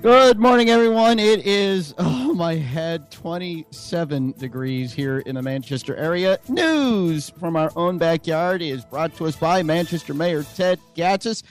Good morning, everyone. It is, my head, 27 degrees here in the Manchester area. News from our own backyard is brought to us by Manchester Mayor Ted Gatsas.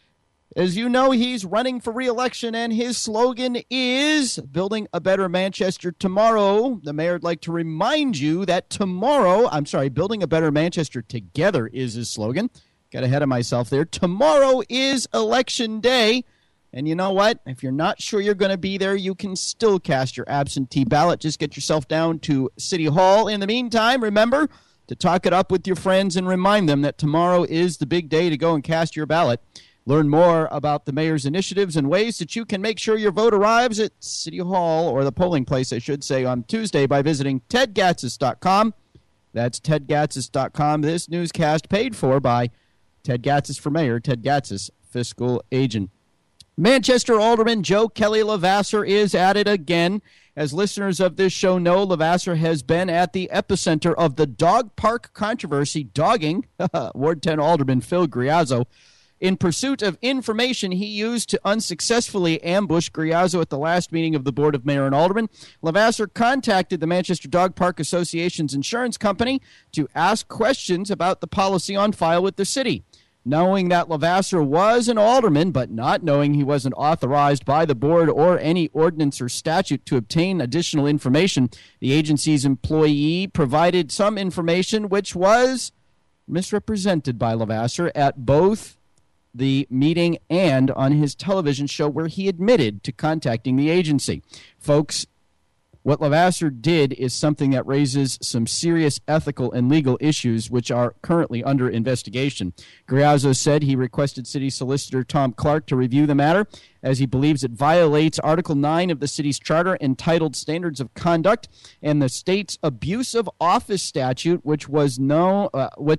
As you know, he's running for re-election, and his slogan is Building a Better Manchester Tomorrow. The mayor would like to remind you that Building a Better Manchester Together is his slogan. Got ahead of myself there. Tomorrow is Election Day. And you know what? If you're not sure you're going to be there, you can still cast your absentee ballot. Just get yourself down to City Hall. In the meantime, remember to talk it up with your friends and remind them that tomorrow is the big day to go and cast your ballot. Learn more about the mayor's initiatives and ways that you can make sure your vote arrives at City Hall, or the polling place, I should say, on Tuesday by visiting tedgatsas.com. That's tedgatsas.com. This newscast paid for by Ted Gatsas for Mayor, Ted Gatsas, fiscal agent. Manchester Alderman Joe Kelly Levasseur is at it again. As listeners of this show know, Levasseur has been at the epicenter of the dog park controversy, dogging Ward 10 Alderman Phil Griazzo. In pursuit of information he used to unsuccessfully ambush Griazzo at the last meeting of the Board of Mayor and Aldermen, Levasseur contacted the Manchester Dog Park Association's insurance company to ask questions about the policy on file with the city. Knowing that Levasseur was an alderman, but not knowing he wasn't authorized by the board or any ordinance or statute to obtain additional information, the agency's employee provided some information which was misrepresented by Levasseur at both the meeting and on his television show, where he admitted to contacting the agency. Folks, what Levasseur did is something that raises some serious ethical and legal issues which are currently under investigation. Griazzo said he requested City Solicitor Tom Clark to review the matter, as he believes it violates Article 9 of the city's charter entitled Standards of Conduct and the state's abuse of office statute, what's known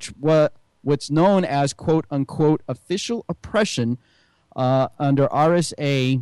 as quote unquote official oppression under RSA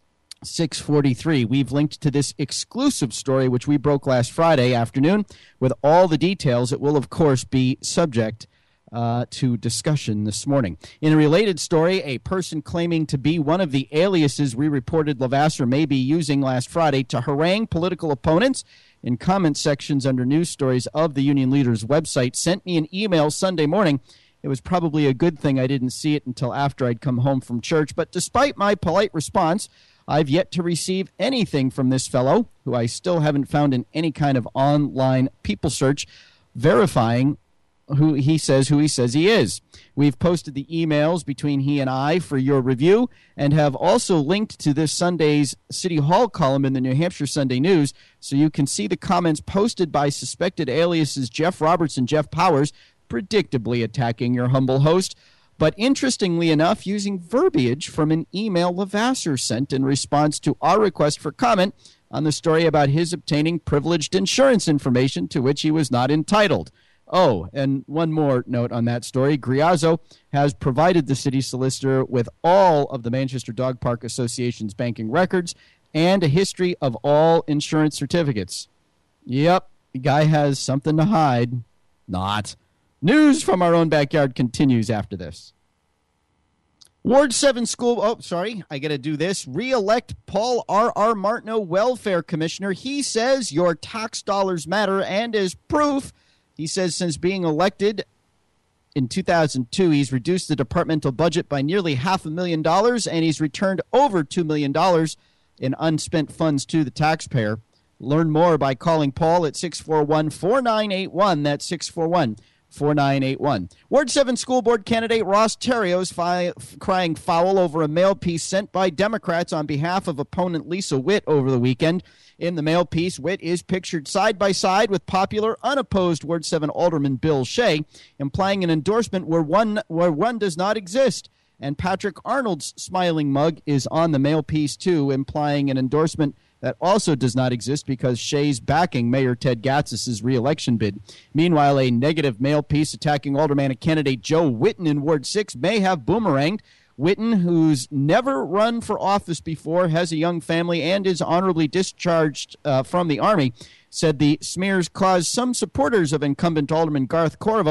643. We've linked to this exclusive story, which we broke last Friday afternoon, with all the details. It will, of course, be subject to discussion this morning. In a related story, a person claiming to be one of the aliases we reported Levasseur may be using last Friday to harangue political opponents in comment sections under news stories of the Union Leader's website sent me an email Sunday morning. It was probably a good thing I didn't see it until after I'd come home from church, but despite my polite response, I've yet to receive anything from this fellow, who I still haven't found in any kind of online people search, verifying who he says he is. We've posted the emails between he and I for your review, and have also linked to this Sunday's City Hall column in the New Hampshire Sunday News, so you can see the comments posted by suspected aliases Jeff Roberts and Jeff Powers, predictably attacking your humble host, but interestingly enough, using verbiage from an email Levasseur sent in response to our request for comment on the story about his obtaining privileged insurance information to which he was not entitled. Oh, and one more note on that story. Griazzo has provided the city solicitor with all of the Manchester Dog Park Association's banking records and a history of all insurance certificates. Yep, the guy has something to hide. Not. News from our own backyard continues after this. Ward 7 school, I got to do this. Re-elect Paul R.R. Martineau, welfare commissioner. He says your tax dollars matter, and as proof, he says since being elected in 2002, he's reduced the departmental budget by nearly $500,000, and he's returned over $2 million in unspent funds to the taxpayer. Learn more by calling Paul at 641-4981. That's 641-4981. Ward 7 school board candidate Ross Terrios crying foul over a mail piece sent by Democrats on behalf of opponent Lisa Witt over the weekend. In the mail piece, Witt is pictured side by side with popular unopposed Ward 7 Alderman Bill Shea, implying an endorsement where one does not exist. And Patrick Arnold's smiling mug is on the mail piece too, implying an endorsement that also does not exist because Shea's backing Mayor Ted Gatsas' re-election bid. Meanwhile, a negative mail piece attacking aldermanic candidate Joe Whitten in Ward 6 may have boomeranged. Whitten, who's never run for office before, has a young family, and is honorably discharged from the Army, said the smears caused some supporters of incumbent Alderman Garth Corvo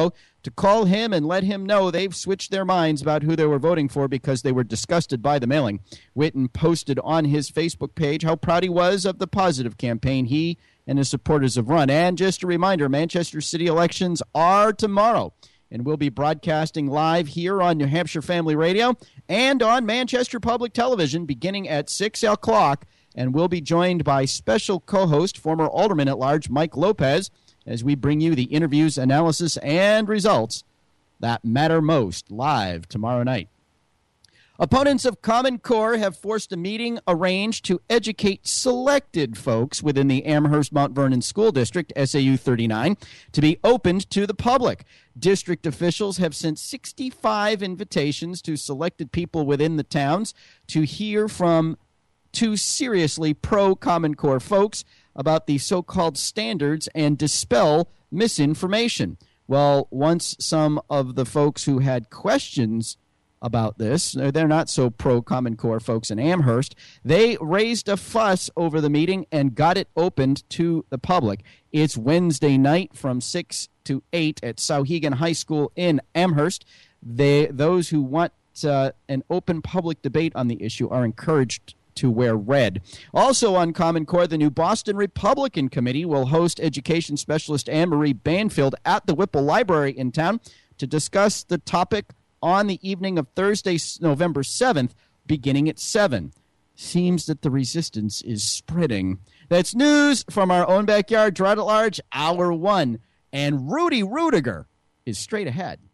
to call him and let him know they've switched their minds about who they were voting for because they were disgusted by the mailing. Whitten posted on his Facebook page how proud he was of the positive campaign he and his supporters have run. And just a reminder, Manchester City elections are tomorrow, and we'll be broadcasting live here on New Hampshire Family Radio and on Manchester Public Television beginning at 6 o'clock. And we'll be joined by special co-host, former Alderman-at-Large Mike Lopez, as we bring you the interviews, analysis, and results that matter most live tomorrow night. Opponents of Common Core have forced a meeting arranged to educate selected folks within the Amherst Mount Vernon School District, SAU 39, to be opened to the public. District officials have sent 65 invitations to selected people within the towns to hear from two seriously pro-Common Core folks about the so-called standards and dispel misinformation. Well, once some of the folks who had questions about this, they're not so pro-Common Core folks in Amherst, they raised a fuss over the meeting and got it opened to the public. It's Wednesday night from 6 to 8 at Souhegan High School in Amherst. Those who want an open public debate on the issue are encouraged to wear red. Also on Common Core, the New Boston Republican Committee will host education specialist Anne-Marie Banfield at the Whipple Library in town to discuss the topic on the evening of Thursday, November 7th, beginning at 7. Seems that the resistance is spreading. That's news from our own backyard. Gerard at Large, Hour 1. And Rudy Rudiger is straight ahead.